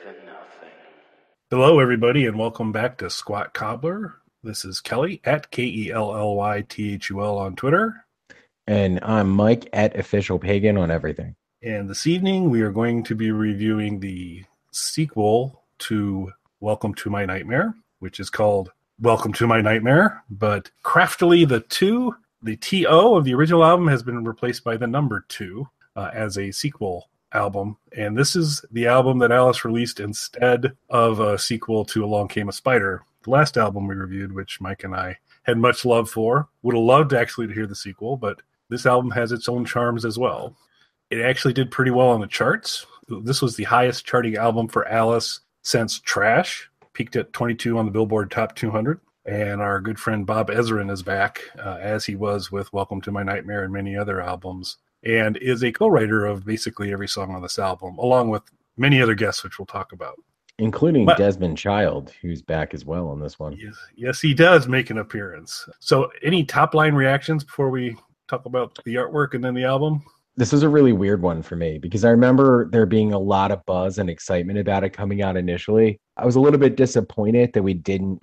than nothing. Hello, everybody, and welcome back to Squat Cobbler. This is Kelly at KELLYTHUL on Twitter. And I'm Mike at Official Pagan on everything. And this evening, we are going to be reviewing the sequel to Welcome to My Nightmare, which is called Welcome to My Nightmare. But craftily, the TO of the original album has been replaced by the number 2 as a sequel album. And this is the album that Alice released instead of a sequel to Along Came a Spider, the last album we reviewed, which Mike and I had much love for. Would have loved actually to hear the sequel, but this album has its own charms as well. It actually did pretty well on the charts. This was the highest charting album for Alice since Trash, peaked at 22 on the Billboard Top 200. And our good friend Bob Ezrin is back, as he was with Welcome to My Nightmare and many other albums, and is a co-writer of basically every song on this album, along with many other guests, which we'll talk about. Including Desmond Child, who's back as well on this one. Yes, he does make an appearance. So any top-line reactions before we talk about the artwork and then the album? This was a really weird one for me because I remember there being a lot of buzz and excitement about it coming out initially. I was a little bit disappointed that we didn't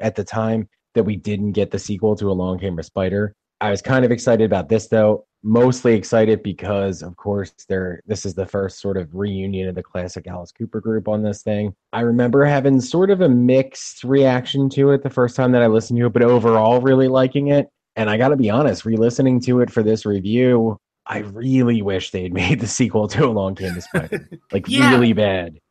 get the sequel to Along Came a Spider. I was kind of excited about this, though. Mostly excited because, of course, this is the first sort of reunion of the classic Alice Cooper group on this thing. I remember having sort of a mixed reaction to it the first time that I listened to it, but overall really liking it. And I got to be honest, re-listening to it for this review, I really wish they'd made the sequel to Along Came a Spider. Really bad.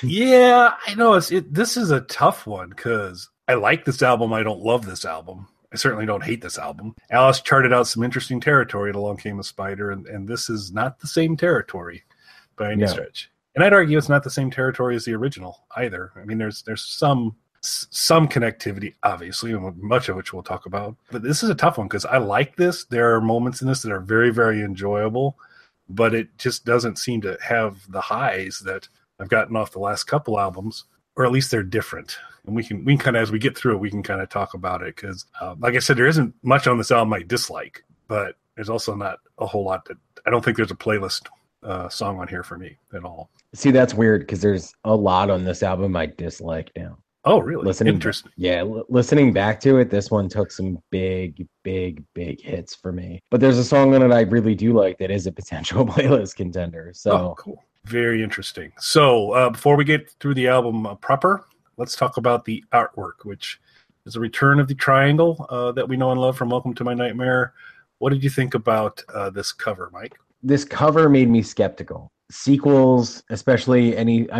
Yeah, I know. This is a tough one because I like this album. I don't love this album. I certainly don't hate this album. Alice charted out some interesting territory at Along Came a Spider, and this is not the same territory by any stretch. And I'd argue it's not the same territory as the original either. I mean, there's some connectivity, obviously, much of which we'll talk about. But this is a tough one because I like this. There are moments in this that are very, very enjoyable, but it just doesn't seem to have the highs that I've gotten off the last couple albums, or at least they're different. And we can kind of, as we get through it, we can kind of talk about it because, like I said, there isn't much on this album I dislike, but there's also not a whole lot that I don't think there's a playlist song on here for me at all. See, that's weird because there's a lot on this album I dislike now. Oh, really? Interesting. Listening back to it, this one took some big hits for me. But there's a song on it I really do like that is a potential playlist contender. So cool. Very interesting. So before we get through the album proper, let's talk about the artwork, which is a return of the triangle that we know and love from Welcome to My Nightmare. What did you think about this cover, Mike? This cover made me skeptical. Sequels, especially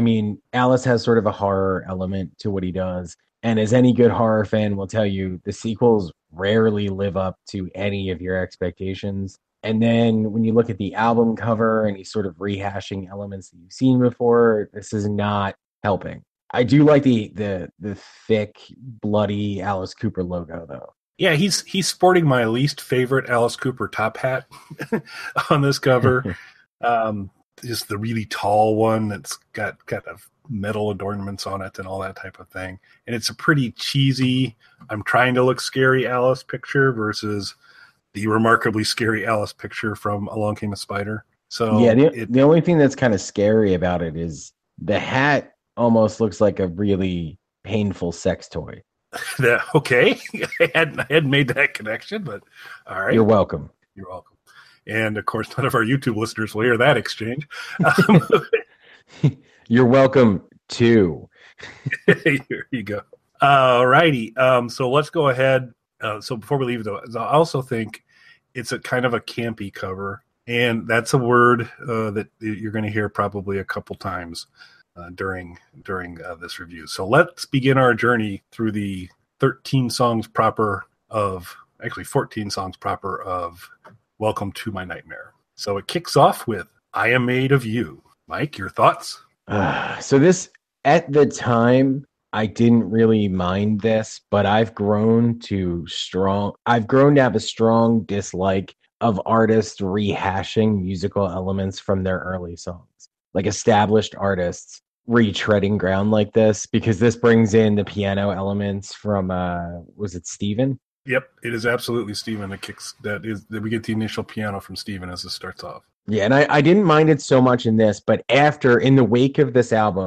Alice has sort of a horror element to what he does. And as any good horror fan will tell you, the sequels rarely live up to any of your expectations. And then when you look at the album cover and he's sort of rehashing elements that you've seen before, this is not helping. I do like the thick, bloody Alice Cooper logo, though. Yeah, he's sporting my least favorite Alice Cooper top hat on this cover. Just the really tall one that's got kind of metal adornments on it and all that type of thing. And it's a pretty cheesy, I'm trying to look scary Alice picture versus the remarkably scary Alice picture from Along Came a Spider. So yeah, the only thing that's kind of scary about it is the hat almost looks like a really painful sex toy. Okay. I hadn't made that connection, but all right. You're welcome. You're welcome. And of course, none of our YouTube listeners will hear that exchange. You're welcome too. Here you go. All righty. So let's go ahead. So before we leave, though, I also think it's a kind of a campy cover, and that's a word that you're going to hear probably a couple times during this review. So let's begin our journey through the 14 songs proper of Welcome to My Nightmare. So it kicks off with I Am Made of You. Mike, your thoughts? So this, at the time, I didn't really mind this, but I've grown to have a strong dislike of artists rehashing musical elements from their early songs. Like established artists retreading ground like this, because this brings in the piano elements from, was it Steven? Yep, it is absolutely Steven that we get the initial piano from Steven as it starts off. Yeah, and I didn't mind it so much in this, but in the wake of this album,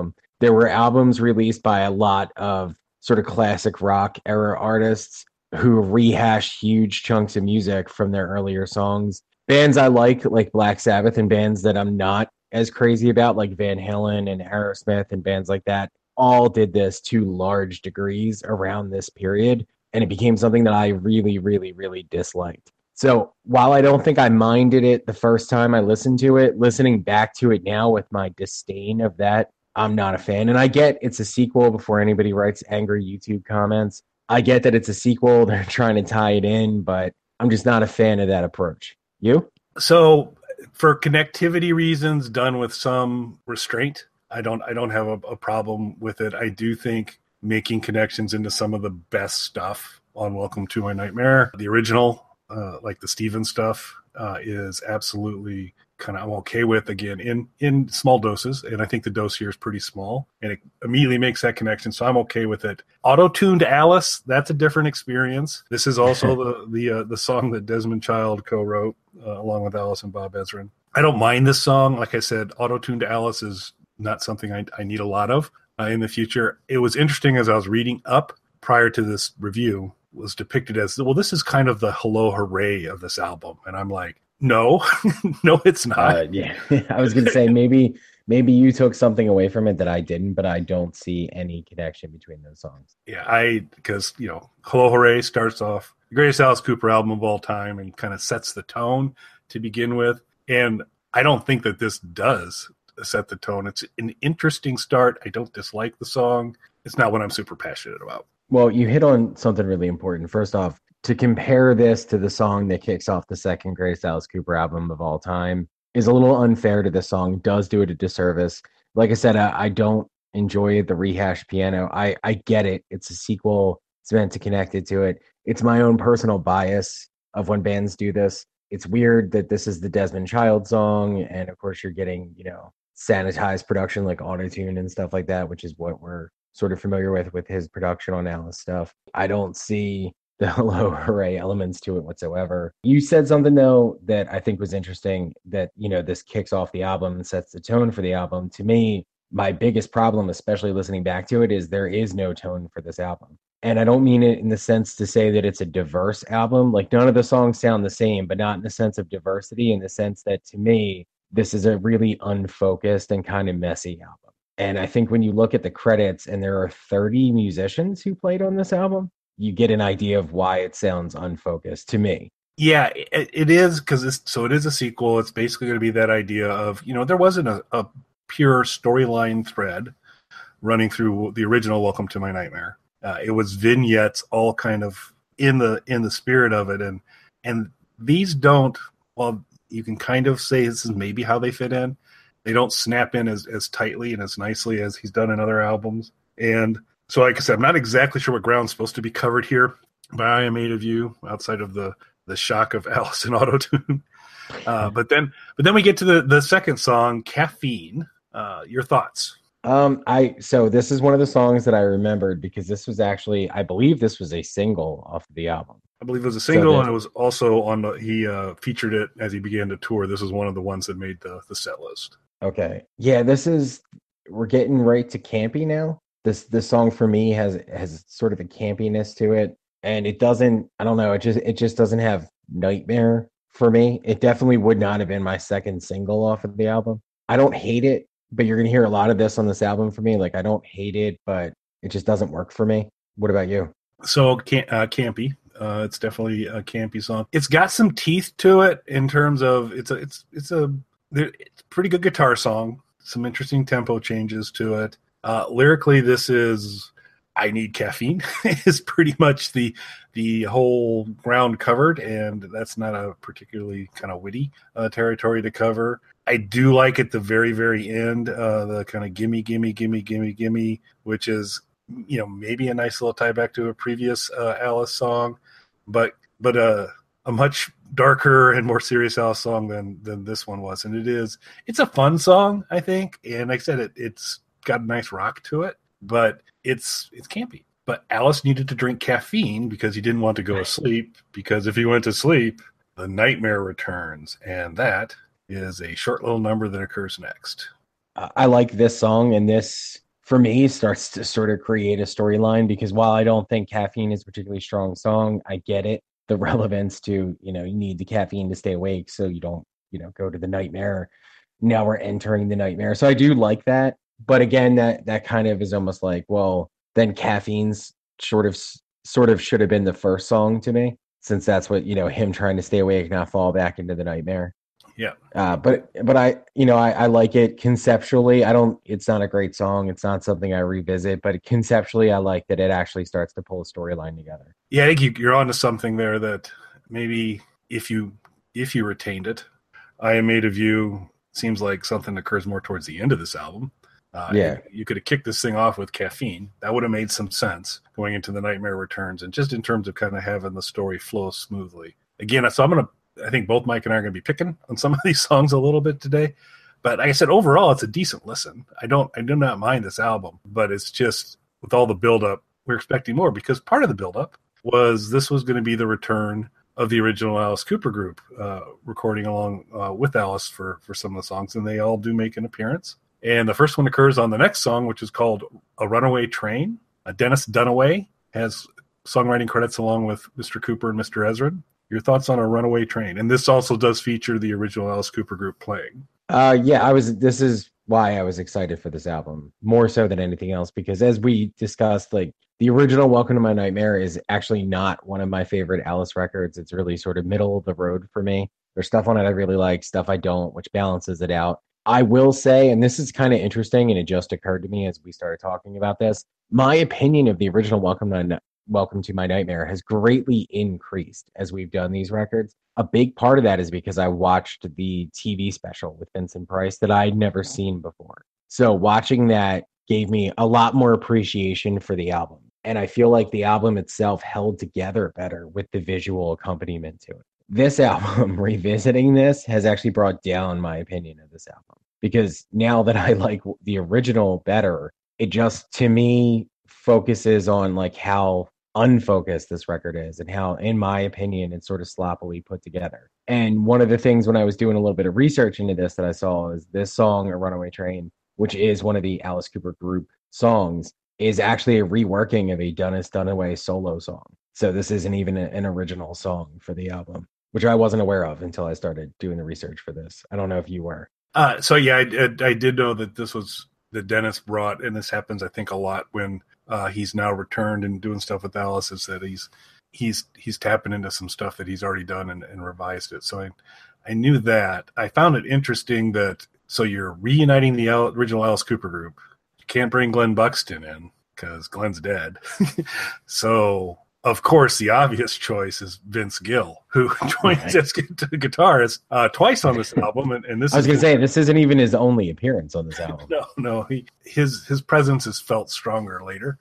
There were albums released by a lot of sort of classic rock era artists who rehash huge chunks of music from their earlier songs. Bands I like Black Sabbath, and bands that I'm not as crazy about, like Van Halen and Aerosmith and bands like that, all did this to large degrees around this period. And it became something that I really, really, really disliked. So while I don't think I minded it the first time I listened to it, listening back to it now with my disdain of that, I'm not a fan. And I get it's a sequel before anybody writes angry YouTube comments. I get that it's a sequel. They're trying to tie it in, but I'm just not a fan of that approach. You? So for connectivity reasons, done with some restraint, I don't have a problem with it. I do think making connections into some of the best stuff on Welcome to My Nightmare, the original, like the Steven stuff, is absolutely kind of I'm okay with, again, in small doses. And I think the dose here is pretty small, and it immediately makes that connection. So I'm okay with it. Auto-tuned Alice, that's a different experience. This is also the song that Desmond Child co-wrote along with Alice and Bob Ezrin. I don't mind this song. Like I said, auto-tuned Alice is not something I need a lot of in the future. It was interesting as I was reading up prior to this review, was depicted as, well, this is kind of the hello hooray of this album. And I'm like, no, no, it's not. Yeah, I was going to say maybe you took something away from it that I didn't, but I don't see any connection between those songs. Yeah, because, Hello Hooray starts off the greatest Alice Cooper album of all time and kind of sets the tone to begin with. And I don't think that this does set the tone. It's an interesting start. I don't dislike the song. It's not what I'm super passionate about. Well, you hit on something really important. First off, to compare this to the song that kicks off the second greatest Alice Cooper album of all time is a little unfair to the song, does do it a disservice. Like I said, I don't enjoy the rehash piano. I get it. It's a sequel. It's meant to connect it to it. It's my own personal bias of when bands do this. It's weird that this is the Desmond Child song. And of course, you're getting, sanitized production like autotune and stuff like that, which is what we're sort of familiar with his production on Alice stuff. I don't see the hello hooray elements to it whatsoever. You said something though that I think was interesting, that this kicks off the album and sets the tone for the album. To me, my biggest problem, especially listening back to it, is there is no tone for this album. And I don't mean it in the sense to say that it's a diverse album. Like, none of the songs sound the same, but not in the sense of diversity, in the sense that, to me, this is a really unfocused and kind of messy album. And I think when you look at the credits and there are 30 musicians who played on this album, you get an idea of why it sounds unfocused to me. Yeah, it is, because it is a sequel. It's basically going to be that idea of, there wasn't a pure storyline thread running through the original Welcome to My Nightmare. It was vignettes, all kind of in the spirit of it, and these don't. Well, you can kind of say this is maybe how they fit in. They don't snap in as tightly and as nicely as he's done in other albums. And so, like I said, I'm not exactly sure what ground's supposed to be covered here by I Am Made of You, outside of the shock of Alice and Auto-Tune. But then we get to the second song, Caffeine. Your thoughts? So this is one of the songs that I remembered because this was actually, I believe this was a single off of the album. I believe it was a single, and it was also on he featured it as he began to tour. This was one of the ones that made the set list. Okay. Yeah, we're getting right to campy now. This song for me has sort of a campiness to it, and it doesn't, I don't know, it just doesn't have Nightmare for me. It definitely would not have been my second single off of the album. I don't hate it, but you're going to hear a lot of this on this album for me. Like, I don't hate it, but it just doesn't work for me. What about you? So campy. It's definitely a campy song. It's got some teeth to it in terms of it's a pretty good guitar song. Some interesting tempo changes to it. Lyrically, this is I Need Caffeine is pretty much the whole ground covered, and that's not a particularly kind of witty territory to cover. I do like at the very, very end, the kind of gimme, gimme, gimme, gimme, gimme, which is, maybe a nice little tie back to a previous Alice song, but a much darker and more serious Alice song than this one was. And it's a fun song, I think. And like I said, it's got a nice rock to it, but it's campy. But Alice needed to drink caffeine because he didn't want to go to sleep, because if he went to sleep, the nightmare returns. And that is a short little number that occurs next. I like this song, and this for me, starts to sort of create a storyline, because while I don't think Caffeine is a particularly strong song, I get it. The relevance to, you need the caffeine to stay awake so you don't, go to the nightmare. Now we're entering the nightmare. So I do like that. But again, that kind of is almost like, well, then Caffeine's sort of should have been the first song to me, since that's what, him trying to stay awake, not fall back into the nightmare. Yeah. But I like it conceptually. It's not a great song. It's not something I revisit, but conceptually I like that it actually starts to pull a storyline together. Yeah, I think you're onto something there, that maybe if you retained it, I Am Made of You seems like something that occurs more towards the end of this album. Yeah. You could have kicked this thing off with Caffeine. That would have made some sense going into The Nightmare Returns, and just in terms of kind of having the story flow smoothly. Again, so I think both Mike and I are going to be picking on some of these songs a little bit today. But like I said, overall, it's a decent listen. I do not mind this album, but it's just with all the buildup, we're expecting more, because part of the buildup was this was going to be the return of the original Alice Cooper group, recording along with Alice for some of the songs, and they all do make an appearance. And the first one occurs on the next song, which is called A Runaway Train. Dennis Dunaway has songwriting credits along with Mr. Cooper and Mr. Ezrin. Your thoughts on A Runaway Train? And this also does feature the original Alice Cooper group playing. This is why I was excited for this album, more so than anything else, because as we discussed, like, the original Welcome to My Nightmare is actually not one of my favorite Alice records. It's really sort of middle of the road for me. There's stuff on it I really like, stuff I don't, which balances it out. I will say, and this is kind of interesting, and it just occurred to me as we started talking about this, my opinion of the original Welcome to My Nightmare has greatly increased as we've done these records. A big part of that is because I watched the TV special with Vincent Price that I'd never seen before. So watching that gave me a lot more appreciation for the album. And I feel like the album itself held together better with the visual accompaniment to it. This album, revisiting this, has actually brought down my opinion of this album, because now that I like the original better, it just, to me, focuses on like how unfocused this record is, and how, in my opinion, it's sort of sloppily put together. And one of the things when I was doing a little bit of research into this that I saw is this song, A Runaway Train, which is one of the Alice Cooper group songs, is actually a reworking of a Dennis Dunaway solo song. So this isn't even an original song for the album, which I wasn't aware of until I started doing the research for this. I don't know if you were. I did know that this was that Dennis brought, and this happens, I think, a lot when he's now returned and doing stuff with Alice, is that he's tapping into some stuff that he's already done and revised it. So I knew that. I found it interesting that, so you're reuniting the original Alice Cooper group. You can't bring Glenn Buxton in because Glenn's dead. So, of course, the obvious choice is Vince Gill, who joins as guitarist twice on this album. And this, I was going to say, this isn't even his only appearance on this album. No, his presence is felt stronger later.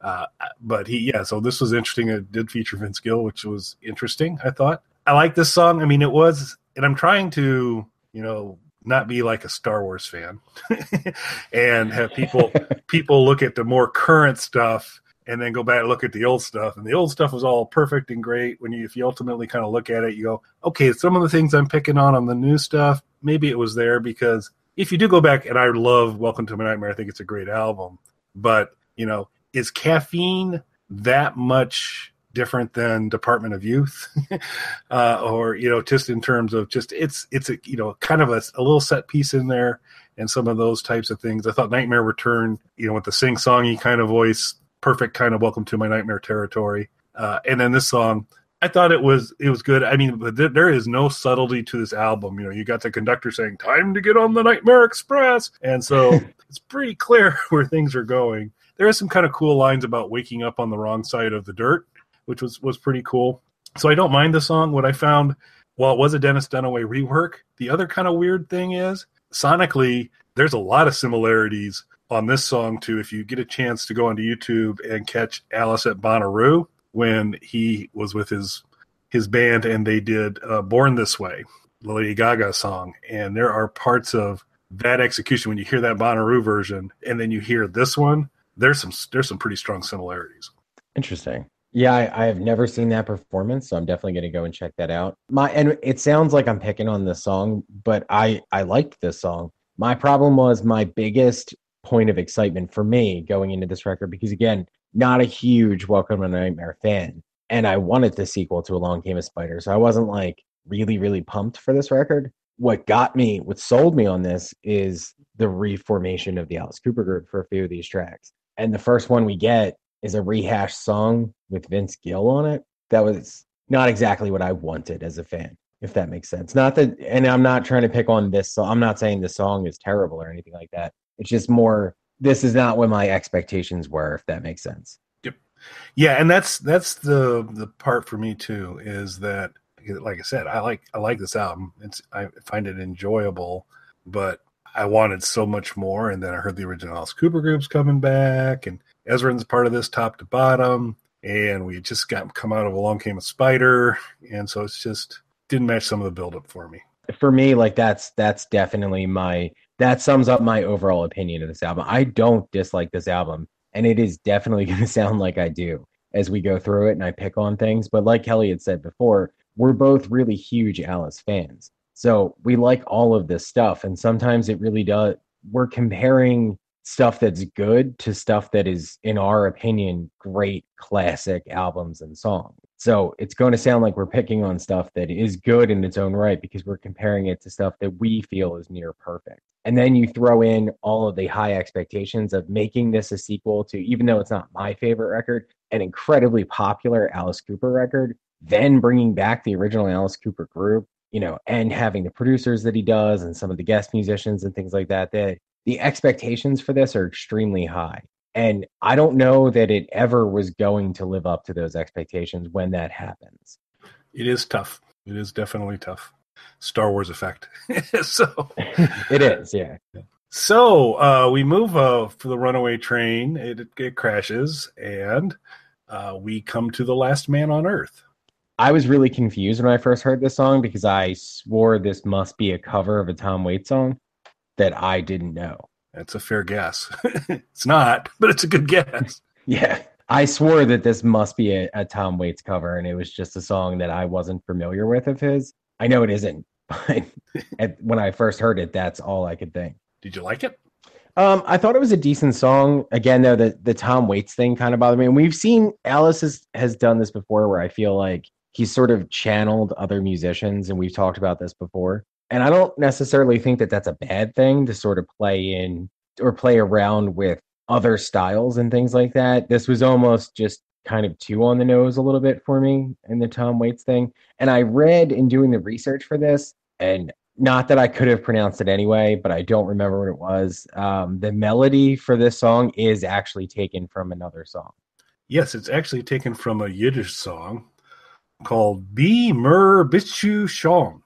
So this was interesting. It did feature Vince Gill, which was interesting, I thought. I like this song. I mean, it was, and I'm trying to, not be like a Star Wars fan and have people look at the more current stuff and then go back and look at the old stuff. And the old stuff was all perfect and great. If you ultimately kind of look at it, you go, okay, some of the things I'm picking on the new stuff, maybe it was there, because if you do go back, and I love Welcome to My Nightmare, I think it's a great album, but, is Caffeine that much different than Department of Youth? Or, just in terms of it's a, kind of a little set piece in there and some of those types of things. I thought Nightmare Return, with the sing-songy kind of voice, perfect kind of Welcome to My Nightmare territory. And then this song, I thought it was good. I mean, but there is no subtlety to this album. You got the conductor saying, "Time to get on the Nightmare Express." And so it's pretty clear where things are going. There are some kind of cool lines about waking up on the wrong side of the dirt, which was pretty cool. So I don't mind the song. What I found, while it was a Dennis Dunaway rework, the other kind of weird thing is, sonically, there's a lot of similarities on this song too. If you get a chance to go onto YouTube and catch Alice at Bonnaroo when he was with his band and they did Born This Way, the Lady Gaga song, and there are parts of that execution when you hear that Bonnaroo version and then you hear this one, there's some pretty strong similarities. Interesting. Yeah, I have never seen that performance, so I'm definitely going to go and check that out. And it sounds like I'm picking on this song, but I liked this song. My problem was my biggest point of excitement for me going into this record because, again, not a huge Welcome to Nightmare fan. And I wanted the sequel to Along Came a Spider. So I wasn't like really, really pumped for this record. What sold me on this is the reformation of the Alice Cooper group for a few of these tracks. And the first one we get is a rehashed song with Vince Gill on it. That was not exactly what I wanted as a fan, if that makes sense. Not that, and I'm not trying to pick on this song. I'm not saying the song is terrible or anything like that. It's just more, this is not what my expectations were, if that makes sense. Yep. Yeah, and that's the part for me too, is that, like I said, I like this album. I find it enjoyable, but I wanted so much more. And then I heard the original Alice Cooper group's coming back, and Ezrin's part of this top to bottom, and we just come out of Along Came a Spider, and so it's just didn't match some of the buildup for me. For me, like that's definitely that sums up my overall opinion of this album. I don't dislike this album, and it is definitely going to sound like I do as we go through it and I pick on things. But like Kelly had said before, we're both really huge Alice fans. So we like all of this stuff. And sometimes it really does. We're comparing stuff that's good to stuff that is, in our opinion, great classic albums and songs. So it's going to sound like we're picking on stuff that is good in its own right because we're comparing it to stuff that we feel is near perfect. And then you throw in all of the high expectations of making this a sequel to, even though it's not my favorite record, an incredibly popular Alice Cooper record, then bringing back the original Alice Cooper group, and having the producers that he does and some of the guest musicians and things like that, the expectations for this are extremely high. And I don't know that it ever was going to live up to those expectations when that happens. It is tough. It is definitely tough. Star Wars effect. So it is, yeah. So we move for the runaway train. It crashes, and we come to the last man on Earth. I was really confused when I first heard this song because I swore this must be a cover of a Tom Waits song that I didn't know. That's a fair guess. It's not, but it's a good guess. Yeah. I swore that this must be a Tom Waits cover, and it was just a song that I wasn't familiar with of his. I know it isn't, but when I first heard it, that's all I could think. Did you like it? I thought it was a decent song. Again, though, the Tom Waits thing kind of bothered me. And we've seen Alice has done this before where I feel like he's sort of channeled other musicians, and we've talked about this before. And I don't necessarily think that that's a bad thing to sort of play in or play around with other styles and things like that. This was almost just kind of too on the nose a little bit for me in the Tom Waits thing. And I read in doing the research for this, and not that I could have pronounced it anyway, but I don't remember what it was. The melody for this song is actually taken from another song. Yes, it's actually taken from a Yiddish song called Bi Mer Bichu Shong.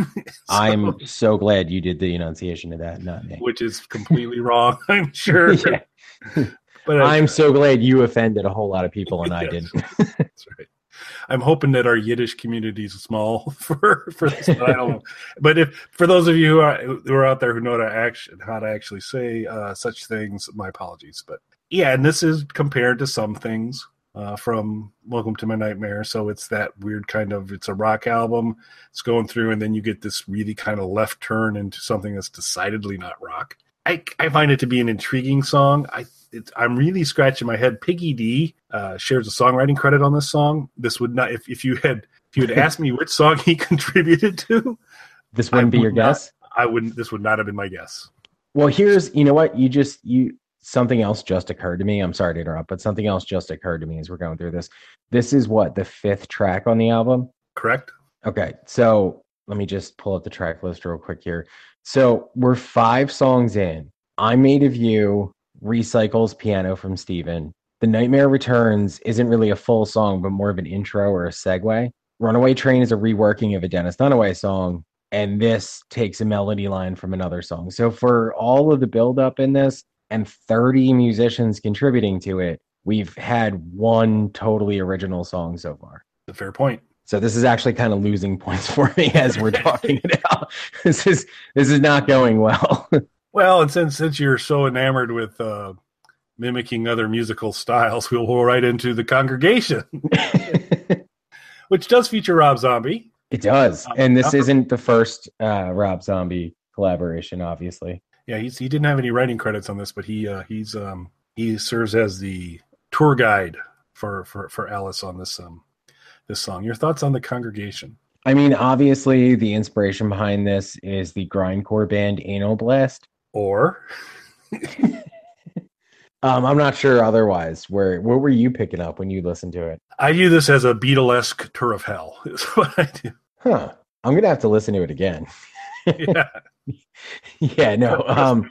I'm so glad you did the enunciation of that, not me. Which is completely wrong, I'm sure. Yeah. But I'm so glad you offended a whole lot of people and I didn't. That's right. I'm hoping that our Yiddish community is small for this, but I don't know. But for those of you who are out there who know how to actually say such things, my apologies. But yeah, and this is compared to some things from Welcome to My Nightmare. So it's that weird it's a rock album. It's going through, and then you get this really kind of left turn into something that's decidedly not rock. I find it to be an intriguing song. I'm really scratching my head. Piggy D shares a songwriting credit on this song. This would not, if you had asked me which song he contributed to, this wouldn't be your guess. This would not have been my guess. Well, you know what? Something else just occurred to me. I'm sorry to interrupt, but something else just occurred to me as we're going through this. This is what, the 5th track on the album? Correct. Okay. So let me just pull up the track list real quick here. So we're 5 songs in. I'm Made of You, Recycles, Piano from Steven. The Nightmare Returns isn't really a full song, but more of an intro or a segue. Runaway Train is a reworking of a Dennis Dunaway song, and this takes a melody line from another song. So for all of the buildup in this and 30 musicians contributing to it, we've had one totally original song so far. A fair point. So this is actually kind of losing points for me as we're talking it out. This is not going well. Well, and since you're so enamored with mimicking other musical styles, we'll go right into The Congregation, which does feature Rob Zombie. It does, and this isn't the first Rob Zombie collaboration, obviously. Yeah, he didn't have any writing credits on this, but he serves as the tour guide for Alice on this song. Your thoughts on the Congregation? I mean, obviously, the inspiration behind this is the grindcore band Anal Blast. Or I'm not sure otherwise. What were you picking up when you listened to it? I view this as a Beatlesque tour of hell. Is what I do. Huh. I'm gonna have to listen to it again. Yeah. Yeah, no.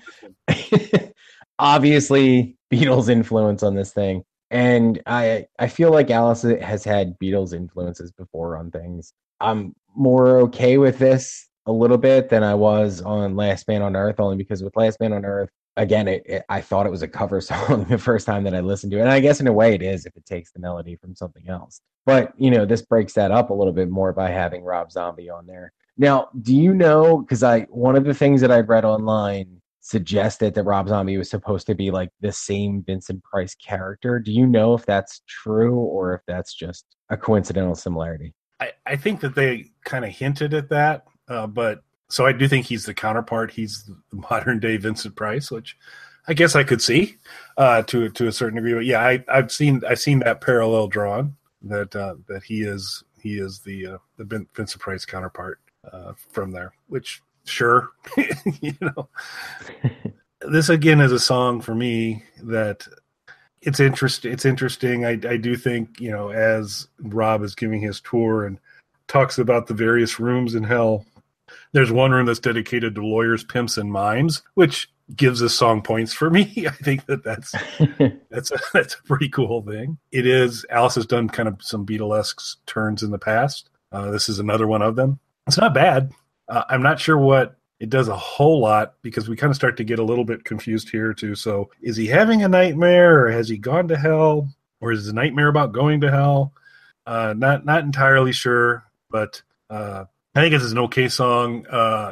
Obviously, Beatles influence on this thing, and I feel like Alice has had Beatles influences before on things. I'm more okay with this a little bit than I was on Last Man on Earth, only because with Last Man on Earth, again, I thought it was a cover song the first time that I listened to it, and I guess in a way it is if it takes the melody from something else. But this breaks that up a little bit more by having Rob Zombie on there. Now, do you know? Because one of the things that I've read online suggested that Rob Zombie was supposed to be like the same Vincent Price character. Do you know if that's true or if that's just a coincidental similarity? I think that they kind of hinted at that, but so I do think he's the counterpart. He's the modern day Vincent Price, which I guess I could see to a certain degree. But yeah, I've seen that parallel drawn that he is the Vincent Price counterpart from there. Which sure, this again is a song for me that it's interesting. I do think, as Rob is giving his tour and talks about the various rooms in hell, there's one room that's dedicated to lawyers, pimps, and mimes, which gives this song points for me. I think that's a pretty cool thing. It is. Alice has done kind of some Beatlesque turns in the past. This is another one of them. It's not bad. I'm not sure what it does a whole lot because we kind of start to get a little bit confused here too. So is he having a nightmare or has he gone to hell or is it a nightmare about going to hell? Not entirely sure, but I think it's an okay song.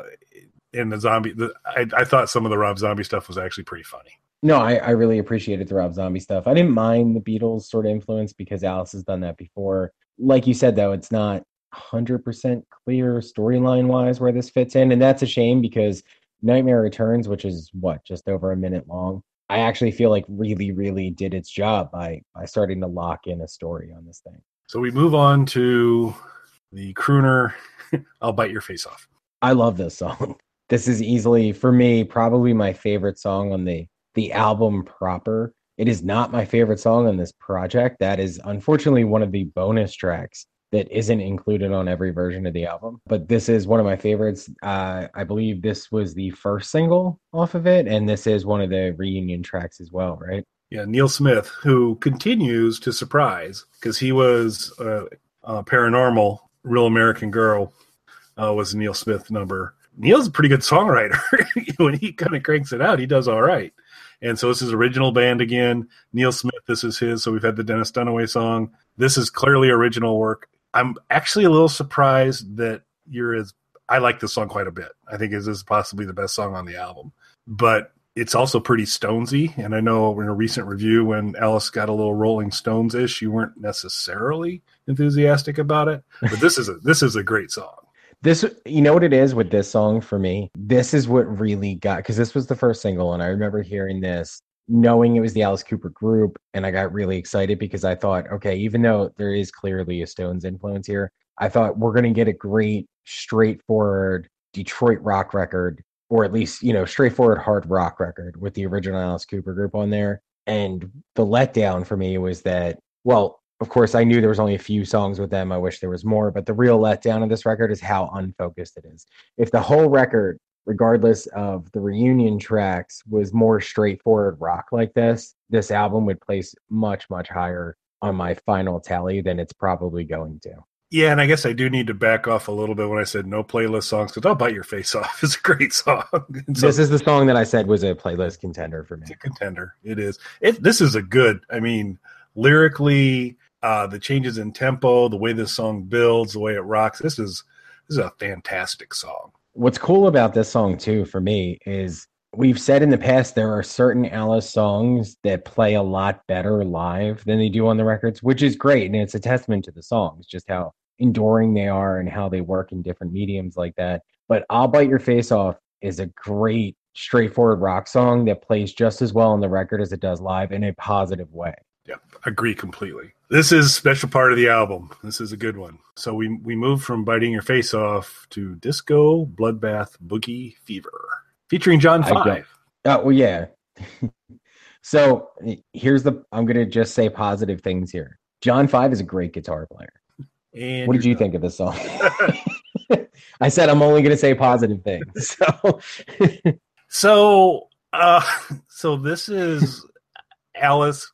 And the zombie, I thought some of the Rob Zombie stuff was actually pretty funny. No, I really appreciated the Rob Zombie stuff. I didn't mind the Beatles sort of influence because Alice has done that before. Like you said, though, it's not 100% clear storyline wise where this fits in, and that's a shame because Nightmare Returns, which is just over a minute long, I actually feel like really did its job by starting to lock in a story on this thing. So we move on to the crooner I'll Bite Your Face Off. I love this song. This is easily, for me, probably my favorite song on the album proper. It is not my favorite song on this project. That is unfortunately one of the bonus tracks that isn't included on every version of the album. But this is one of my favorites. I believe this was the first single off of it, and this is one of the reunion tracks as well, right? Yeah, Neil Smith, who continues to surprise, because he was Paranormal, Real American Girl was a Neil Smith number. Neil's a pretty good songwriter. When he kind of cranks it out, he does all right. And so this is original band again. Neil Smith, this is his. So we've had the Dennis Dunaway song. This is clearly original work. I'm actually a little surprised that I like this song quite a bit. I think this is possibly the best song on the album. But it's also pretty Stonesy. And I know in a recent review when Alice got a little Rolling Stones-ish, you weren't necessarily enthusiastic about it. But this is a great song. This, you know what it is with this song for me? This is what really got, because this was the first single, and I remember hearing this, knowing it was the Alice Cooper group, and I got really excited because I thought, okay, even though there is clearly a Stones influence here, I thought we're going to get a great, straightforward Detroit rock record, or at least, straightforward hard rock record with the original Alice Cooper group on there. And the letdown for me was that, well, of course, I knew there was only a few songs with them. I wish there was more, but the real letdown of this record is how unfocused it is. If the whole record, regardless of the reunion tracks, was more straightforward rock like this album would place much higher on my final tally than it's probably going to. Yeah, and I guess I do need to back off a little bit when I said no playlist songs, because I'll Bite Your Face Off is a great song. So, this is the song that I said was a playlist contender for me. It's a contender. It is. This is a good, lyrically, the changes in tempo, the way this song builds, the way it rocks. This is a fantastic song. What's cool about this song too, for me, is we've said in the past there are certain Alice songs that play a lot better live than they do on the records, which is great, and it's a testament to the songs, just how enduring they are and how they work in different mediums like that. But I'll Bite Your Face Off is a great straightforward rock song that plays just as well on the record as it does live in a positive way. Yep, agree completely. This is a special part of the album. This is a good one. So we moved from Biting Your Face Off to Disco Bloodbath Boogie Fever, featuring John 5. Oh, well, yeah. So I'm going to just say positive things here. John 5 is a great guitar player. And what did you think of this song? I said I'm only going to say positive things. So this is Alice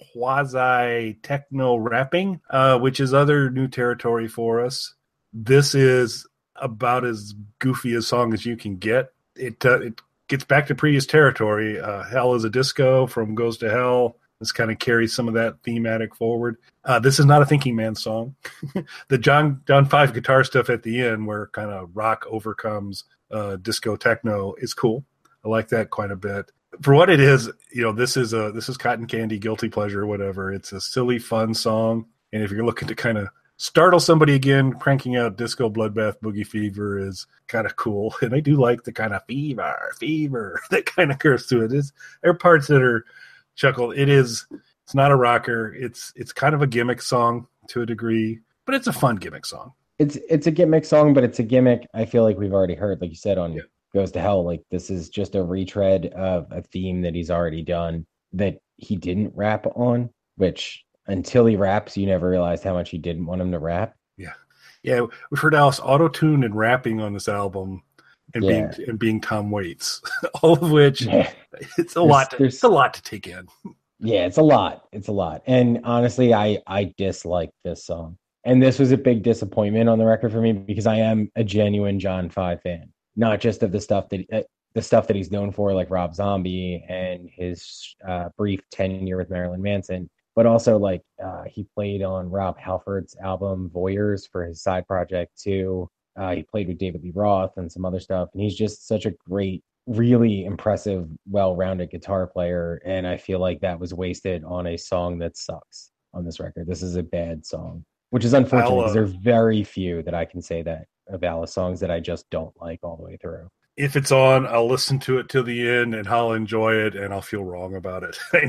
quasi techno rapping, which is other new territory for us. This is about as goofy a song as you can get. It gets back to previous territory. Hell is a Disco from Goes to Hell. This kind of carries some of that thematic forward. This is not a Thinking Man song. The John 5 guitar stuff at the end, where kind of rock overcomes disco techno, is cool. I like that quite a bit. For what it is, this is cotton candy, guilty pleasure, whatever. It's a silly, fun song, and if you're looking to kind of startle somebody again, cranking out Disco Bloodbath Boogie Fever is kind of cool. And I do like the kind of fever that kind of curves to it. There are parts that are chuckled. It's not a rocker. It's kind of a gimmick song to a degree, but it's a fun gimmick song. It's a gimmick song, but it's a gimmick I feel like we've already heard, like you said, on Goes to Hell. Like, this is just a retread of a theme that he's already done that he didn't rap on, which until he raps, you never realized how much he didn't want him to rap. Yeah. We've heard Alice auto-tune and rapping on this album, and being Tom Waits, all of which it's a lot to take in. Yeah, it's a lot. And honestly, I dislike this song. And this was a big disappointment on the record for me, because I am a genuine John 5 fan, not just of the stuff that he's known for, like Rob Zombie and his brief tenure with Marilyn Manson, but also like he played on Rob Halford's album Voyeurs for his side project too. He played with David Lee Roth and some other stuff, and he's just such a great, really impressive, well-rounded guitar player, and I feel like that was wasted on a song that sucks on this record. This is a bad song, which is unfortunate, because there's very few that I can say that of Alice songs that I just don't like all the way through. If it's on, I'll listen to it till the end, and I'll enjoy it, and I'll feel wrong about it. I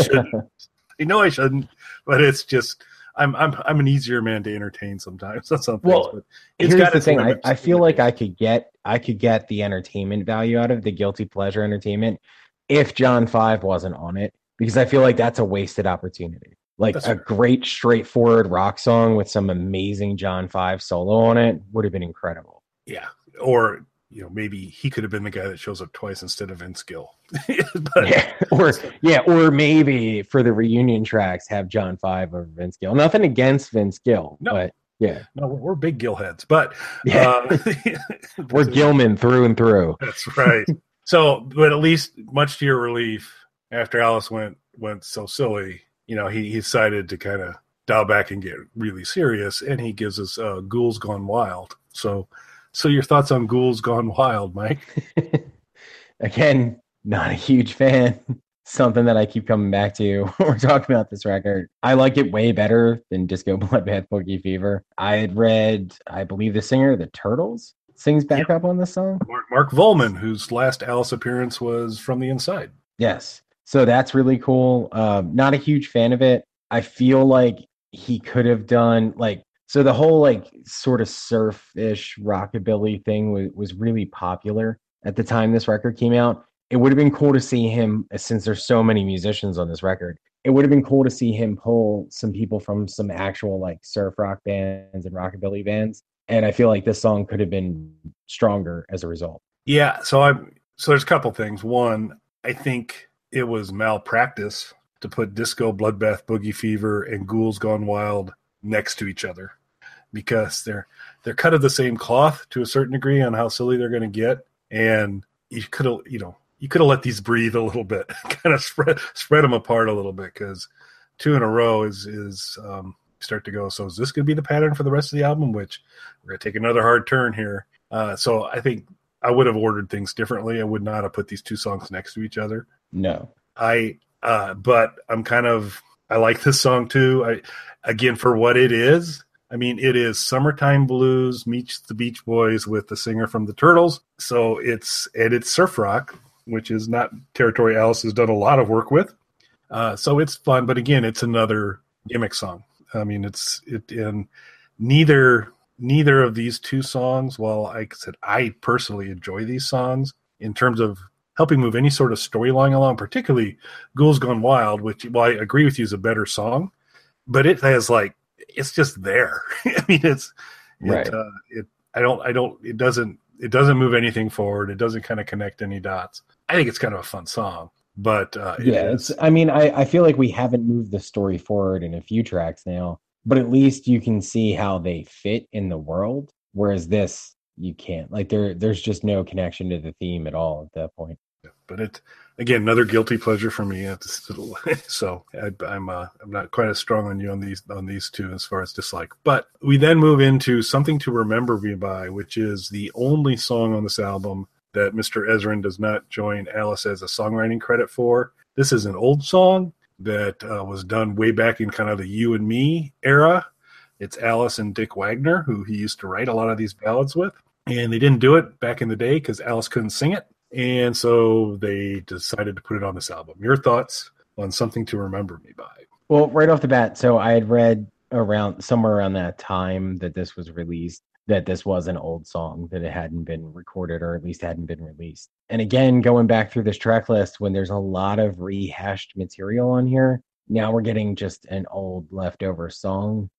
know I shouldn't, but it's just I'm an easier man to entertain sometimes. That's something. Well, but here's the thing. I feel like I could get the entertainment value out of the guilty pleasure entertainment if John 5 wasn't on it, because I feel like that's a wasted opportunity. Like, that's a great straightforward rock song with some amazing John 5 solo on it would have been incredible. Yeah, or maybe he could have been the guy that shows up twice instead of Vince Gill. Or maybe for the reunion tracks have John 5 or Vince Gill. Nothing against Vince Gill, but yeah. No, we're big Gill heads, but we're Gilman through and through. That's right. So, but at least, much to your relief, after Alice went so silly, he decided to kind of dial back and get really serious, and he gives us Ghouls Gone Wild. So your thoughts on Ghouls Gone Wild, Mike? Again, not a huge fan. Something that I keep coming back to when we're talking about this record. I like it way better than Disco Bloodbath Boogie Fever. I had read, I believe the singer, the Turtles, sings back up on this song. Mark Volman, whose last Alice appearance was From the Inside. Yes. So that's really cool. Not a huge fan of it. I feel like he could have done so the whole sort of surf-ish rockabilly thing was really popular at the time this record came out. It would have been cool to see him, since there's so many musicians on this record, it would have been cool to see him pull some people from some actual surf rock bands and rockabilly bands. And I feel like this song could have been stronger as a result. Yeah. So there's a couple things. One, I think it was malpractice to put Disco Bloodbath Boogie Fever and Ghouls Gone Wild next to each other, because they're cut of the same cloth to a certain degree on how silly they're going to get, and you could have let these breathe a little bit, kind of spread them apart a little bit, because two in a row is start to go. So is this going to be the pattern for the rest of the album? Which we're going to take another hard turn here. So I think I would have ordered things differently. I would not have put these two songs next to each other. No, but I like this song too. Again, for what it is, I mean, it is summertime blues meets the Beach Boys with the singer from the Turtles. So it's surf rock, which is not territory Alice has done a lot of work with. So it's fun, but again, it's another gimmick song. I mean, and neither of these two songs, well, like I said, I personally enjoy these songs in terms of helping move any sort of storyline along, particularly Ghouls Gone Wild, which, well, I agree with you, is a better song, but it has it's just there. I mean, right. It doesn't move anything forward. It doesn't kind of connect any dots. I think it's kind of a fun song, but I feel like we haven't moved the story forward in a few tracks now, but at least you can see how they fit in the world. Whereas this, you can't. Like there's just no connection to the theme at all at that point. But again, another guilty pleasure for me. So I'm not quite as strong on you on these two as far as dislike. But we then move into Something to Remember Me By, which is the only song on this album that Mr. Ezrin does not join Alice as a songwriting credit for. This is an old song that was done way back in kind of the You and Me era. It's Alice and Dick Wagner, who he used to write a lot of these ballads with. And they didn't do it back in the day because Alice couldn't sing it. And so they decided to put it on this album. Your thoughts on Something to Remember Me By? Well, right off the bat, so I had read somewhere around that time that this was released, that this was an old song, that it hadn't been recorded or at least hadn't been released. And again, going back through this track list, when there's a lot of rehashed material on here, now we're getting just an old leftover song.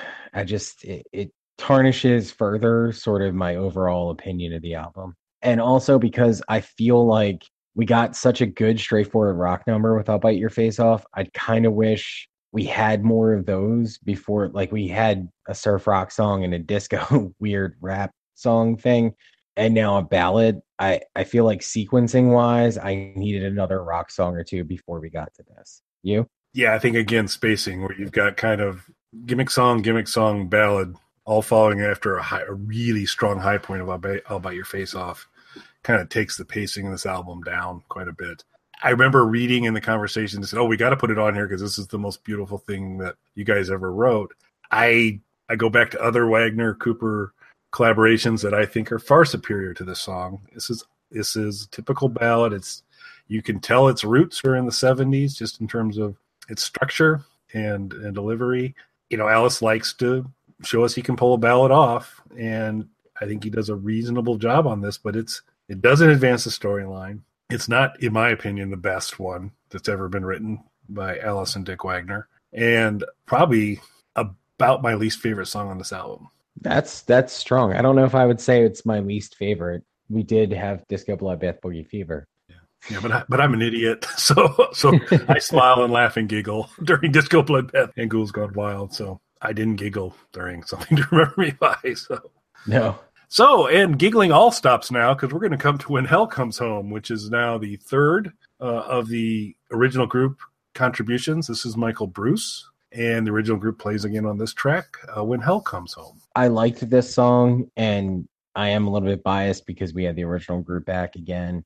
It tarnishes further sort of my overall opinion of the album. And also because I feel like we got such a good straightforward rock number with I'll Bite Your Face Off. I'd kind of wish we had more of those before, like we had a surf rock song and a disco weird rap song thing, and now a ballad. I feel like sequencing wise, I needed another rock song or two before we got to this. You? Yeah, I think again, spacing where you've got kind of gimmick song, ballad, all following after a really strong high point of I'll Bite Your Face Off. Kind of takes the pacing of this album down quite a bit. I remember reading in the conversation and said, "Oh, we got to put it on here because this is the most beautiful thing that you guys ever wrote." I go back to other Wagner Cooper collaborations that I think are far superior to this song. This is a typical ballad. You can tell its roots are in the 70s just in terms of its structure and delivery. You know, Alice likes to show us he can pull a ballad off, and I think he does a reasonable job on this, but it doesn't advance the storyline. It's not, in my opinion, the best one that's ever been written by Alice and Dick Wagner, and probably about my least favorite song on this album. That's strong. I don't know if I would say it's my least favorite. We did have Disco Bloodbath Boogie Fever. Yeah, but I'm an idiot, so I smile and laugh and giggle during Disco Bloodbath and Ghouls Gone Wild. So I didn't giggle during Something to Remember Me By. So no. So, and giggling all stops now because we're going to come to When Hell Comes Home, which is now the third of the original group contributions. This is Michael Bruce, and the original group plays again on this track, When Hell Comes Home. I liked this song, and I am a little bit biased because we had the original group back again.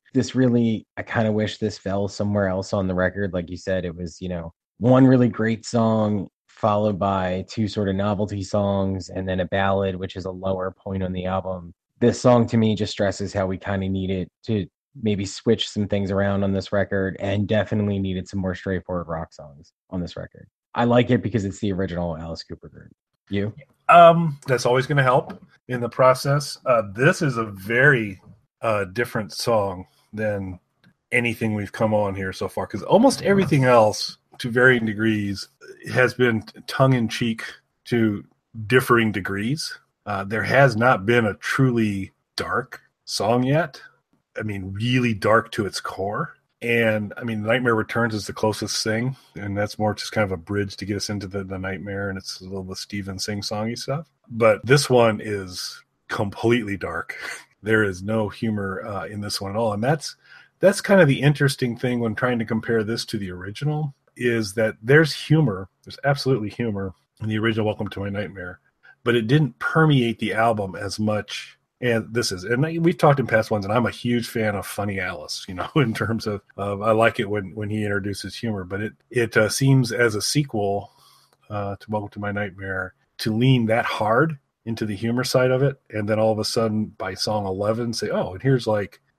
I kind of wish this fell somewhere else on the record. Like you said, it was, one really great song followed by two sort of novelty songs and then a ballad, which is a lower point on the album. This song to me just stresses how we kind of needed to maybe switch some things around on this record, and definitely needed some more straightforward rock songs on this record. I like it because it's the original Alice Cooper group. You? That's always going to help in the process. This is a very different song than anything we've come on here so far, because almost everything else, to varying degrees, has been tongue-in-cheek to differing degrees. There has not been a truly dark song yet. I mean, really dark to its core. And, I mean, Nightmare Returns is the closest thing, and that's more just kind of a bridge to get us into the nightmare, and it's a little bit Steven sing-songy stuff. But this one is completely dark. There is no humor in this one at all. And that's kind of the interesting thing when trying to compare this to the original, is that there's humor. There's absolutely humor in the original Welcome to My Nightmare, but it didn't permeate the album as much. And this is, and we've talked in past ones, and I'm a huge fan of Funny Alice, in terms of I like it when he introduces humor, but it seems as a sequel to Welcome to My Nightmare to lean that hard into the humor side of it. And then all of a sudden by song 11 say, oh, and here's like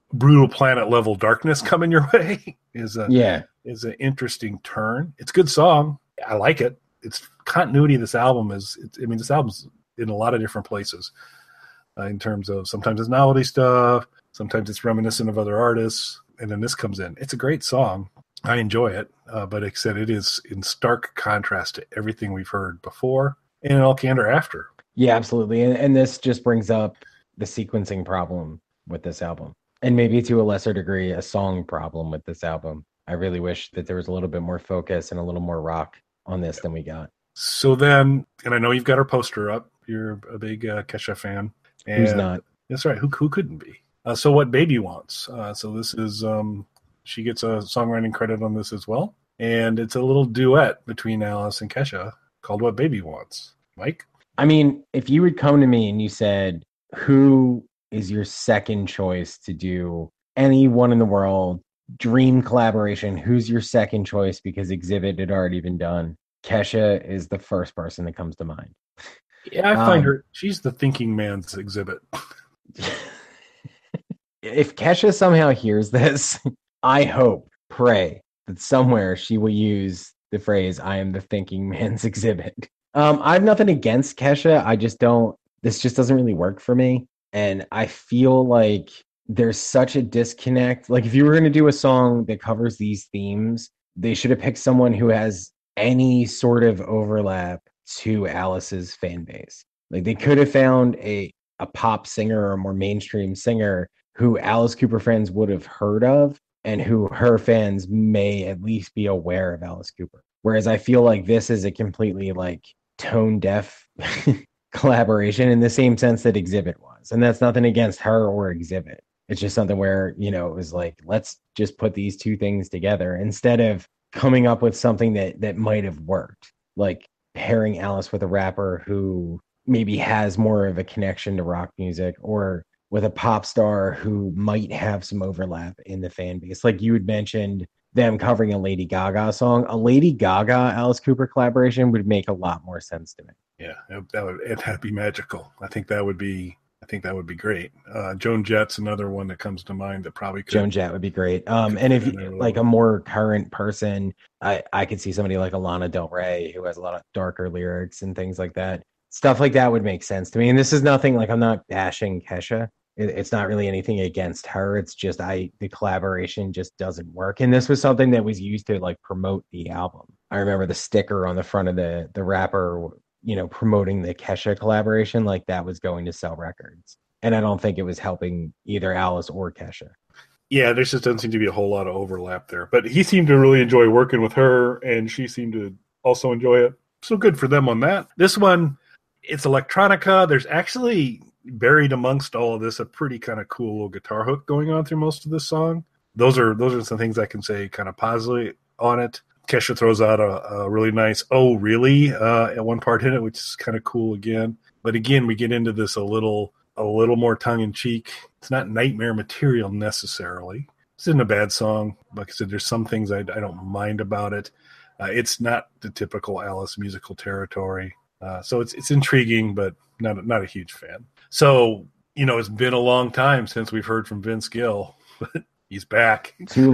Brutal Planet level darkness coming your way is Yeah. an interesting turn. It's a good song. I like it. It's continuity of this album this album's in a lot of different places in terms of sometimes it's novelty stuff, sometimes it's reminiscent of other artists, and then this comes in. It's a great song. I enjoy it, but like I said, it is in stark contrast to everything we've heard before and in all candor after. Yeah, absolutely. And this just brings up the sequencing problem with this album. And maybe to a lesser degree, a song problem with this album. I really wish that there was a little bit more focus and a little more rock on this than we got. So then, and I know you've got our poster up. You're a big Kesha fan. And who's not? That's right. Who couldn't be? So What Baby Wants. So this is, she gets a songwriting credit on this as well. And it's a little duet between Alice and Kesha called What Baby Wants. Mike? I mean, if you would come to me and you said, who is your second choice to do anyone in the world, dream collaboration, who's your second choice because Exhibit had already been done? Kesha is the first person that comes to mind. Yeah, I find her, she's the thinking man's Exhibit. If Kesha somehow hears this, I hope, pray that somewhere she will use the phrase, I am the thinking man's Exhibit. I have nothing against Kesha. I just don't, this just doesn't really work for me. And I feel like there's such a disconnect. Like if you were going to do a song that covers these themes, they should have picked someone who has any sort of overlap to Alice's fan base. Like they could have found a pop singer or a more mainstream singer who Alice Cooper fans would have heard of and who her fans may at least be aware of Alice Cooper. Whereas I feel like this is a completely like tone deaf collaboration in the same sense that Exhibit was. And that's nothing against her or Exhibit. It's just something where, you know, it was like, let's just put these two things together instead of coming up with something that might have worked. Like pairing Alice with a rapper who maybe has more of a connection to rock music, or with a pop star who might have some overlap in the fan base. Like you had mentioned them covering a Lady Gaga song. A Lady Gaga Alice Cooper collaboration would make a lot more sense to me. Yeah, that'd be magical. I think that would be great. Joan Jett's another one that comes to mind that probably could. Joan Jett would be great. And if like a more current person, I could see somebody like Alana Del Rey who has a lot of darker lyrics and things like that. Stuff like that would make sense to me. And this is nothing like, I'm not bashing Kesha. It's not really anything against her. It's just the collaboration just doesn't work. And this was something that was used to like promote the album. I remember the sticker on the front of the wrapper, you know, promoting the Kesha collaboration, like that was going to sell records. And I don't think it was helping either Alice or Kesha. Yeah, there just doesn't seem to be a whole lot of overlap there. But he seemed to really enjoy working with her, and she seemed to also enjoy it. So good for them on that. This one, it's electronica. There's actually buried amongst all of this a pretty kind of cool little guitar hook going on through most of this song. Those are some things I can say kind of positively on it. Kesha throws out a really nice "oh really" at one part in it, which is kind of cool again. But again, we get into this a little more tongue in cheek. It's not nightmare material necessarily. This isn't a bad song. Like I said, there's some things I don't mind about it. It's not the typical Alice musical territory. So it's intriguing, but not a huge fan. So, you know, it's been a long time since we've heard from Vince Gill, but he's back. Too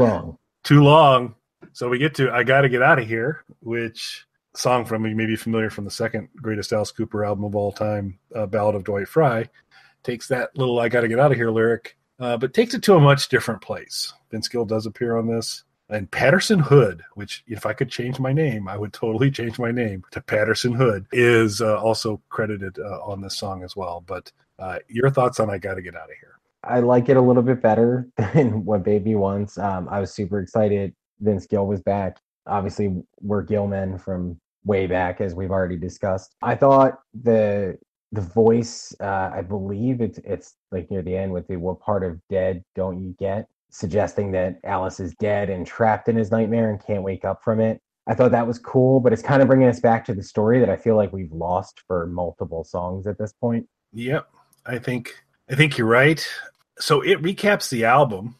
long. So we get to I Gotta Get Out of Here, which song from you may be familiar from the second greatest Alice Cooper album of all time, Ballad of Dwight Fry, takes that little I Gotta Get Out of Here lyric, but takes it to a much different place. Vince Gill does appear on this. And Patterson Hood, which if I could change my name, I would totally change my name to Patterson Hood, is also credited on this song as well. But your thoughts on I Gotta Get Out of Here? I like it a little bit better than What Baby Wants. I was super excited Vince Gill was back. Obviously, we're Gill men from way back, as we've already discussed. I thought the voice, I believe it's like near the end with the "What part of dead don't you get?" suggesting that Alice is dead and trapped in his nightmare and can't wake up from it. I thought that was cool, but it's kind of bringing us back to the story that I feel like we've lost for multiple songs at this point. Yep, I think you're right. So it recaps the album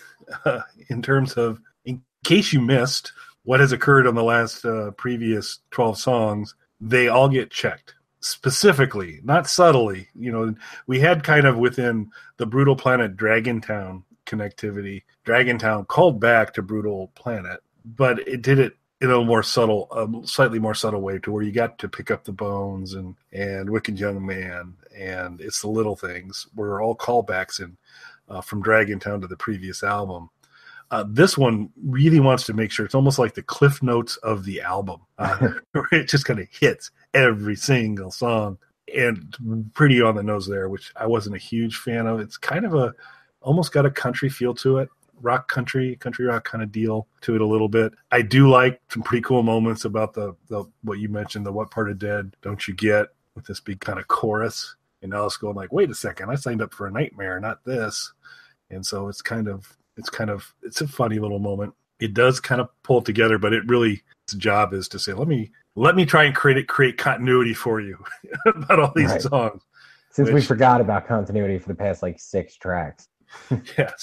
in terms of, in case you missed what has occurred on the last previous 12 songs, they all get checked. Specifically, not subtly. You know, we had kind of within the Brutal Planet Dragon Town connectivity. Dragontown called back to Brutal Planet, but it did it in a more subtle, slightly more subtle way, to where you got to pick up the bones and Wicked Young Man and It's the Little Things were all callbacks from Dragontown to the previous album. This one really wants to make sure it's almost like the cliff notes of the album. It just kind of hits every single song, and pretty on the nose there, which I wasn't a huge fan of. It's kind of almost got a country feel to it. Country rock kind of deal to it a little bit. I do like some pretty cool moments about the what you mentioned, the What Part of Dead Don't You Get, with this big kind of chorus, and Alice going like, wait a second, I signed up for a nightmare, not this. And so it's a funny little moment. It does kind of pull it together, but it really, its job is to say, let me try and create continuity for you about all these songs. Since we forgot about continuity for the past like 6 tracks. Yeah,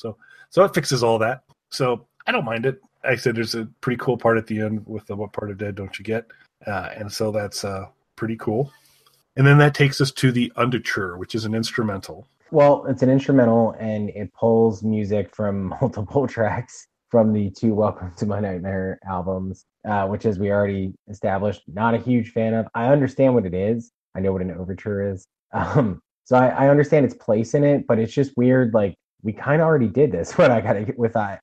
so it fixes all that. So I don't mind it. I said there's a pretty cool part at the end with the What Part of Dead Don't You Get? And so that's pretty cool. And then that takes us to the Underture, which is an instrumental. Well, it's an instrumental, and it pulls music from multiple tracks from the 2 Welcome to My Nightmare albums, which, as we already established, not a huge fan of. I understand what it is. I know what an overture is. So I understand its place in it, but it's just weird. Like, we kind of already did this, but I gotta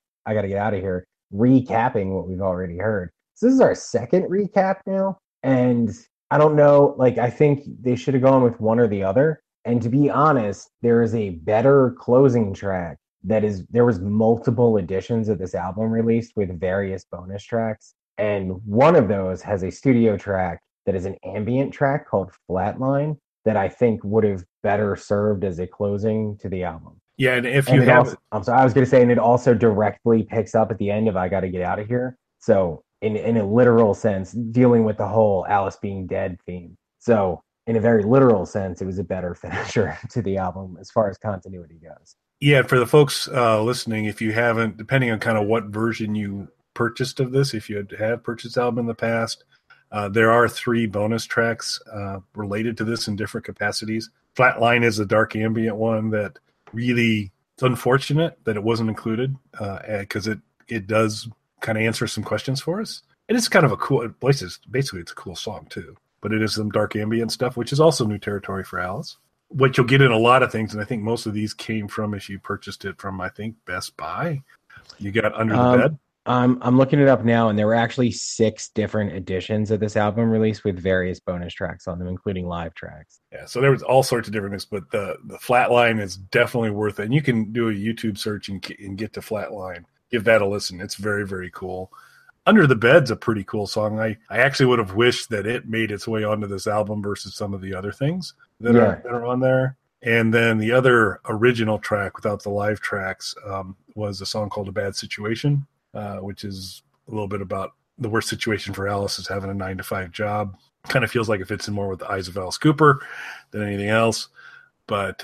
get out of here, recapping what we've already heard. So this is our second recap now, and I don't know, like, I think they should have gone with one or the other. And to be honest, there is a better closing track there was multiple editions of this album released with various bonus tracks, and one of those has a studio track that is an ambient track called Flatline that I think would have better served as a closing to the album. Yeah, and if you have... I'm sorry, I was going to say, and it also directly picks up at the end of I Gotta Get Out of Here. So in a literal sense, dealing with the whole Alice being dead theme. So in a very literal sense, it was a better finisher to the album as far as continuity goes. Yeah, for the folks listening, if you haven't, depending on kind of what version you purchased of this, if you have purchased the album in the past, there are 3 bonus tracks related to this in different capacities. Flatline is a dark ambient one that really, it's unfortunate that it wasn't included because it does kind of answer some questions for us. And it's kind of a cool, basically it's a cool song too, but it is some dark ambient stuff, which is also new territory for Alice. What you'll get in a lot of things, and I think most of these came from, if you purchased it from, I think, Best Buy, you got Under the Bed. I'm looking it up now, and there were actually 6 different editions of this album released with various bonus tracks on them, including live tracks. Yeah, so there was all sorts of different mix, but the Flatline is definitely worth it. And you can do a YouTube search and get to Flatline. Give that a listen. It's very, very cool. Under the Bed's a pretty cool song. I actually would have wished that it made its way onto this album versus some of the other things that are on there. And then the other original track without the live tracks was a song called A Bad Situation, which is a little bit about the worst situation for Alice is having a 9-to-5 job. Kind of feels like it fits in more with the Eyes of Alice Cooper than anything else. But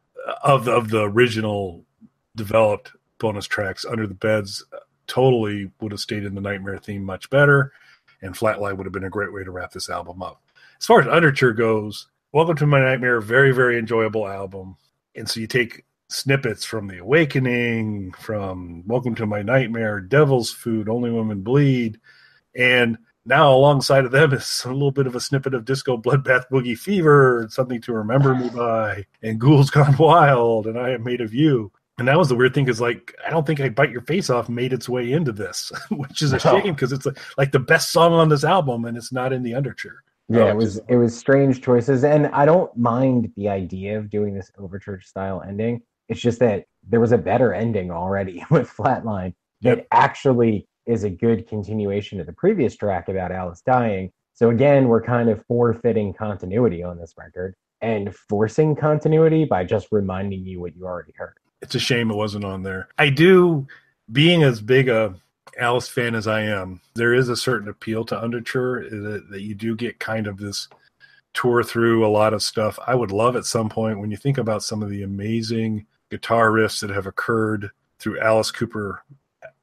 of the original developed bonus tracks, Under the Bed's totally would have stayed in the Nightmare theme much better, and Flatline would have been a great way to wrap this album up. As far as Underture goes, Welcome to My Nightmare, very, very enjoyable album. And so you take snippets from The Awakening, from Welcome to My Nightmare, Devil's Food, Only Women Bleed, and now alongside of them is a little bit of a snippet of Disco Bloodbath Boogie Fever, Something to Remember Me By, and Ghouls Gone Wild, and I Am Made of You. And that was the weird thing, is like, I don't think I Bite Your Face Off made its way into this, which is a shame because it's like the best song on this album, and it's not in the Underture. Yeah, it was strange choices, and I don't mind the idea of doing this overture style ending. It's just that there was a better ending already with Flatline that actually is a good continuation of the previous track about Alice dying. So again, we're kind of forfeiting continuity on this record and forcing continuity by just reminding you what you already heard. It's a shame it wasn't on there. I do, being as big a Alice fan as I am, there is a certain appeal to Underture that you do get kind of this tour through a lot of stuff. I would love at some point, when you think about some of the amazing guitar riffs that have occurred through Alice Cooper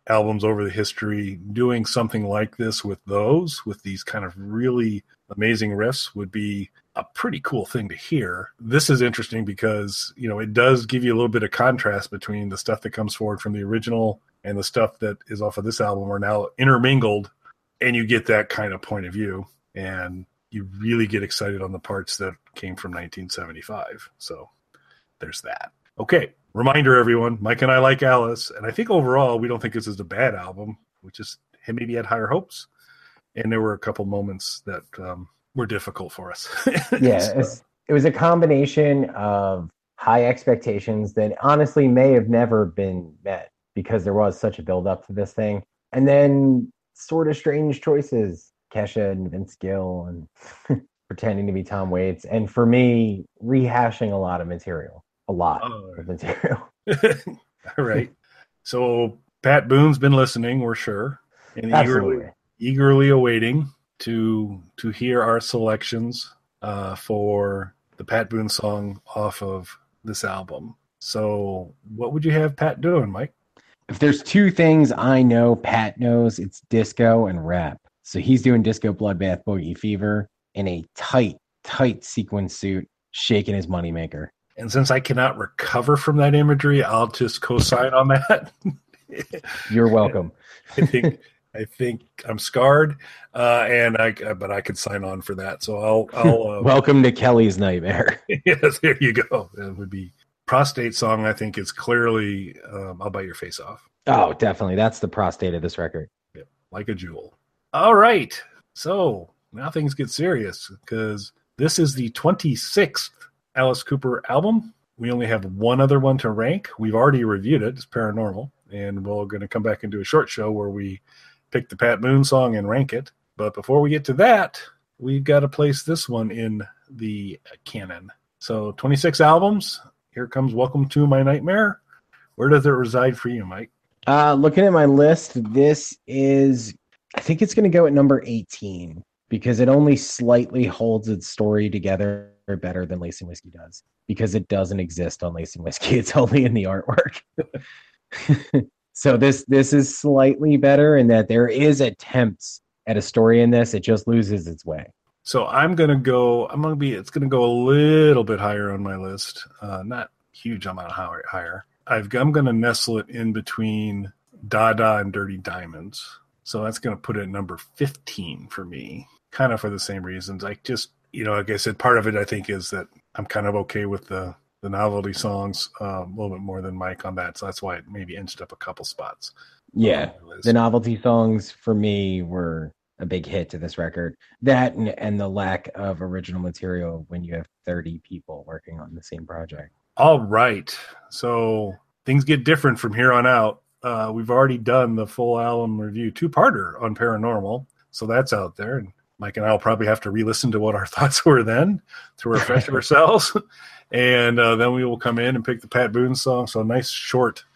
albums over the history, doing something like this with these kind of really amazing riffs would be a pretty cool thing to hear. This is interesting because, it does give you a little bit of contrast between the stuff that comes forward from the original and the stuff that is off of this album are now intermingled, and you get that kind of point of view, and you really get excited on the parts that came from 1975. So there's that. Okay. Reminder, everyone, Mike and I like Alice, and I think overall we don't think this is a bad album. We just maybe had higher hopes, and there were a couple moments that were difficult for us. Yeah, it was a combination of high expectations that honestly may have never been met because there was such a build-up to this thing, and then sort of strange choices, Kesha and Vince Gill, and pretending to be Tom Waits, and for me, rehashing a lot of material. Of material. All right. So Pat Boone's been listening, we're sure, and eagerly awaiting to hear our selections for the Pat Boone song off of this album. So what would you have Pat doing, Mike? If there's two things I know Pat knows, it's disco and rap. So he's doing Disco Bloodbath Boogie Fever in a tight sequin suit, shaking his moneymaker. And since I cannot recover from that imagery, I'll just co-sign on that. You're welcome. I think I'm scarred, but I could sign on for that. So I'll welcome to Kelly's nightmare. Yes, there you go. That would be Prostate song. I think is clearly I'll Bite Your Face Off. Oh, definitely. That's the prostate of this record. Yep, like a jewel. All right. So now things get serious because this is the 26th Alice Cooper album. We only have one other one to rank. We've already reviewed it. It's Paranormal, and we're going to come back and do a short show where we pick the Pat Boone song and rank it. But before we get to that, we've got to place this one in the canon. So 26 albums. Here comes Welcome to My Nightmare. Where does it reside for you, Mike? Looking at my list, I think it's going to go at number 18 because it only slightly holds its story together better than Lacing Whiskey does, because it doesn't exist on Lacing Whiskey. It's only in the artwork. So this is slightly better in that there is attempts at a story in this. It just loses its way. So it's going to go a little bit higher on my list. Not huge amount higher. I'm going to nestle it in between Dada and Dirty Diamonds. So that's going to put it at number 15 for me, kind of for the same reasons. Like I said, part of it I think is that I'm kind of okay with the novelty songs a little bit more than Mike on that. So that's why it maybe inched up a couple spots. Yeah, the novelty songs for me were a big hit to this record. That and the lack of original material when you have 30 people working on the same project. All right. So things get different from here on out. We've already done the full album review, two-parter on Paranormal. So that's out there. And Mike and I will probably have to re-listen to what our thoughts were then to refresh ourselves. And then we will come in and pick the Pat Boone song. So a nice short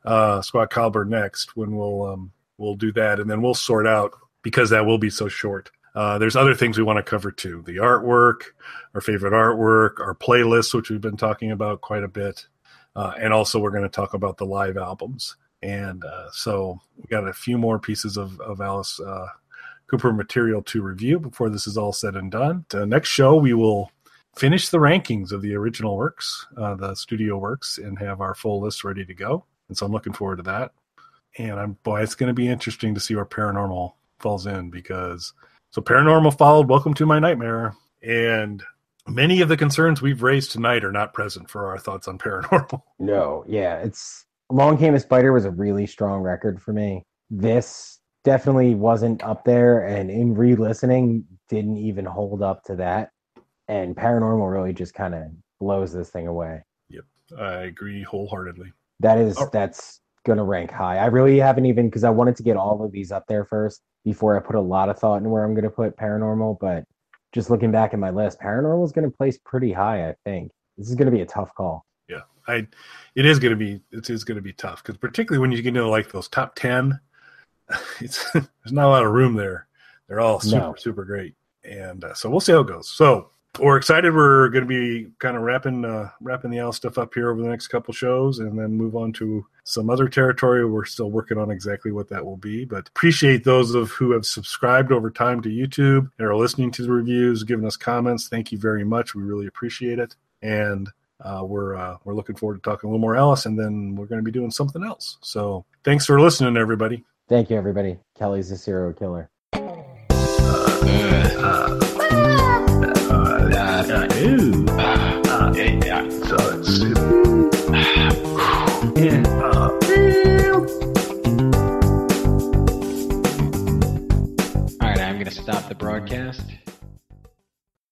Squat Caliber next when we'll do that. And then we'll sort out, because that will be so short. There's other things we want to cover too. The artwork, our favorite artwork, our playlists, which we've been talking about quite a bit. And also we're going to talk about the live albums. And so we got a few more pieces of Alice Cooper material to review before this is all said and done. The next show, we will finish the rankings of the original works, the studio works, and have our full list ready to go. And so I'm looking forward to that. And it's going to be interesting to see where Paranormal falls in, because Paranormal followed Welcome to My Nightmare, and many of the concerns we've raised tonight are not present for our thoughts on Paranormal. No, yeah, Along Came a Spider was a really strong record for me. This definitely wasn't up there, and in re-listening didn't even hold up to that. And Paranormal really just kind of blows this thing away. Yep, I agree wholeheartedly. That's gonna rank high. I really haven't even, because I wanted to get all of these up there first before I put a lot of thought into where I'm gonna put Paranormal. But just looking back at my list, Paranormal is gonna place pretty high. I think this is gonna be a tough call. Yeah, it is gonna be tough, because particularly when you get into like those top 10. There's not a lot of room there. They're all super great. And so we'll see how it goes. So we're excited. We're going to be kind of wrapping the Al stuff up here over the next couple shows, and then move on to some other territory. We're still working on exactly what that will be, but appreciate those who have subscribed over time to YouTube and are listening to the reviews, giving us comments. Thank you very much. We really appreciate it, and we're looking forward to talking a little more Alice, and then we're going to be doing something else. So thanks for listening, everybody. Thank you, everybody. Kelly's a serial killer. So